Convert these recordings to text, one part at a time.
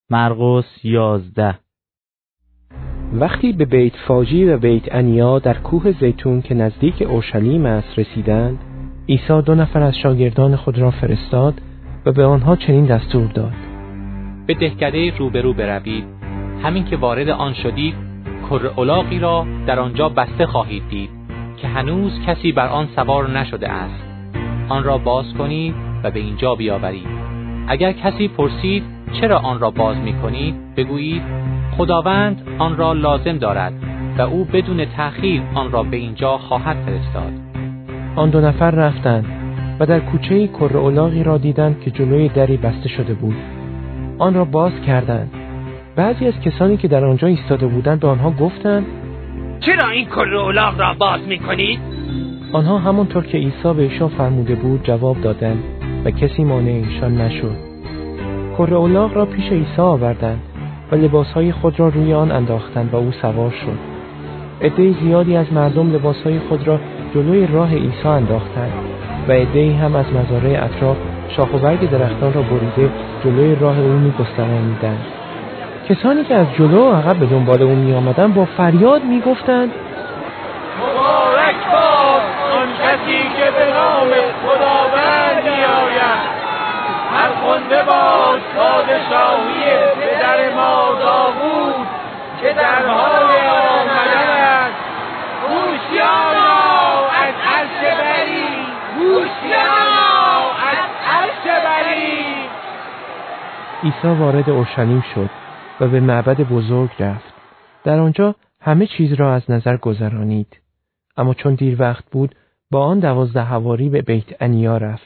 مرقس 11. وقتی به بیت فاجی و بیت انیا در کوه زیتون که نزدیک اورشلیم است رسیدند، عیسی 2 نفر از شاگردان خود را فرستاد و به آنها چنین دستور داد: به دهکده روبرو بروید. همین که وارد آن شدید، کره الاغی را در آنجا بسته خواهید دید که هنوز کسی بر آن سوار نشده است. آن را باز کنید و به اینجا بیاورید. اگر کسی پرسید چرا آن را باز می‌کنید، بگویید خداوند آن را لازم دارد و او بدون تأخیر آن را به اینجا خواهد فرستاد. آن 2 نفر رفتند و در کوچه‌ای کره الاغی را دیدند که جلوی دری بسته شده بود. آن را باز کردند. بعضی از کسانی که در آنجا ایستاده بودند به آنها گفتند: چرا این کره الاغ را باز می‌کنید؟ آنها همانطور که عیسی به ایشان فرموده بود جواب دادند و کسی مانع ایشان نشد. کره الاغ را پیش عیسی آوردند و لباسهای خود را روی آن انداختند و او سوار شد. عده زیادی از مردم لباسهای خود را جلوی راه عیسی انداختند و عده‌ای هم از مزارع اطراف شاخ و برگ درختان را بریده جلوی راه او می‌گستراندند. کسانی که از جلو و عقب به دنبال او می‌آمدند با فریاد می‌گفتند: مبارک باد آن کسی که به نام خداوند می‌آید. فرخنده باد پادشاهی پدر ما داوود که درهای آمدن است. هوشیارا از عرش بری، هوشیارا از عرش بری. عیسی وارد اورشلیم شد و به معبد بزرگ رفت. در آنجا همه چیز را از نظر گذرانید. اما چون دیر وقت بود با آن 12 حواری به بیت انیا رفت.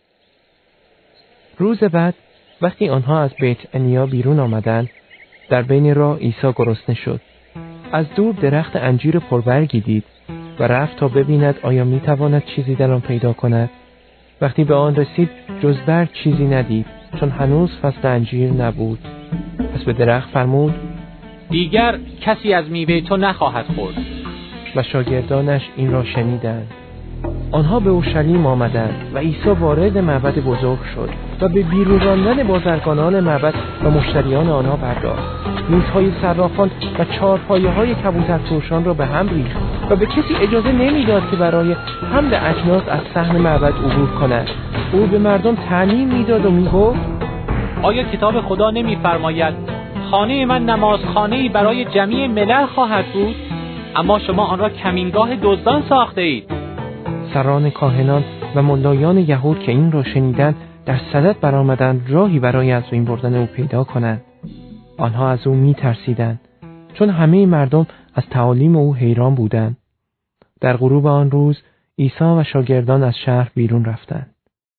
روز بعد وقتی آنها از بیت انیا بیرون آمدند، در بین راه عیسی گرسنه شد. از دور درخت انجیر پربرگی دید و رفت تا ببیند آیا میتواند چیزی در آن پیدا کند. وقتی به آن رسید جز برگ چیزی ندید، چون هنوز فصل انجیر نبود. پس به درخت فرمود: دیگر کسی از میوه تو نخواهد خورد. و شاگردانش این را شنیدند. آنها به اورشلیم آمدند و عیسی وارد معبد بزرگ شد و به بیرون راندن بازرگانان معبد و مشتریان آنها پرداخت. میزهای صرافان و چهارپایه‌های کبوترفروشان را به هم ریخت و به کسی اجازه نمیداد که برای حمل اجناس از صحن معبد عبور کند. او به مردم تعلیم میداد و میگفت: آیا کتاب خدا نمی‌فرماید خانه من نمازخانه‌ای برای جمیع ملل خواهد بود؟ اما شما آن را کمینگاه دزدان ساخته اید. سران کاهنان و ملایان یهود که این را شنیدند در صدد برآمدند راهی برای از بین بردن او پیدا کنند. آنها از او می‌ترسیدند، چون همه مردم از تعالیم او حیران بودند. در غروب آن روز عیسی و شاگردان از شهر بیرون رفتند.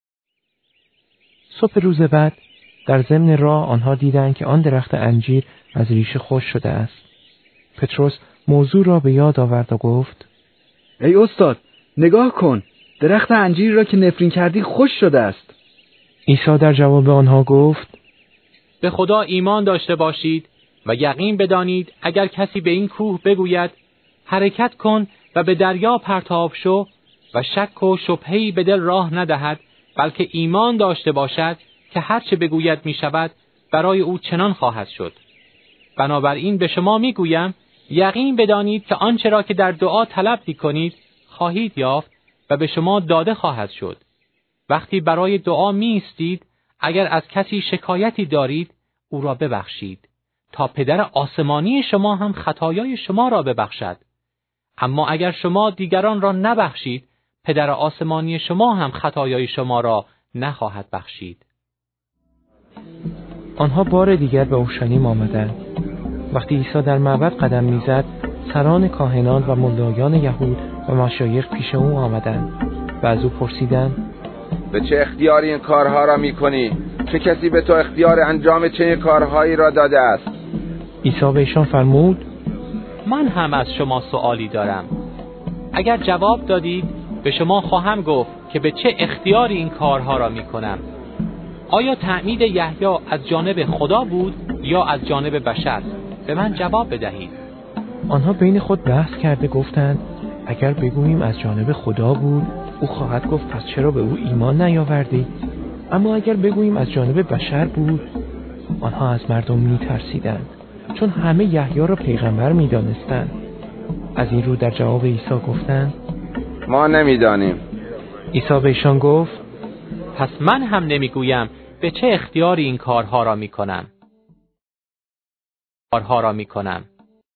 صبح روز بعد در ضمن راه آنها دیدند که آن درخت انجیر از ریشه خشک شده است. پتروس موضوع را به یاد آورد و گفت: ای استاد، نگاه کن، درخت انجیر را که نفرین کردی خشک شده است. عیسی در جواب آنها گفت: به خدا ایمان داشته باشید و یقین بدانید اگر کسی به این کوه بگوید حرکت کن و به دریا پرتاب شو و شک و شبهه‌ای به دل راه ندهد، بلکه ایمان داشته باشد که هر چه بگوید می شود، برای او چنان خواهد شد. بنابراین به شما می گویم یقین بدانید که آنچه را که در دعا طلب می کنید خواهید یافت و به شما داده خواهد شد. وقتی برای دعا می ایستید، اگر از کسی شکایتی دارید او را ببخشید تا پدر آسمانی شما هم خطایای شما را ببخشد. اما اگر شما دیگران را نبخشید، پدر آسمانی شما هم خطایای شما را نخواهد بخشید. آنها بار دیگر به اورشلیم آمدند. وقتی عیسی در معبد قدم میزد، سران کاهنان و ملایان یهود و مشایخ پیش او آمدند و از او پرسیدند: به چه اختیاری این کارها را میکنی؟ چه کسی به تو اختیار انجام چه کارهایی را داده است؟ عیسی به ایشان فرمود: من هم از شما سؤالی دارم. اگر جواب دادید به شما خواهم گفت که به چه اختیاری این کارها را میکنم. آیا تعمید یحیی از جانب خدا بود یا از جانب بشر؟ به من جواب بدهید. آنها بین خود بحث کرده گفتند: اگر بگوییم از جانب خدا بود، او خواهد گفت پس چرا به او ایمان نیاوردی؟ اما اگر بگوییم از جانب بشر بود، آنها از مردم می‌ترسیدند، چون همه یحیی را پیغمبر می‌دانستند. از این رو در جواب عیسی گفتند: ما نمی‌دانیم. عیسی به ایشان گفت: پس من هم نمیگویم به چه اختیاری این کارها را میکنم.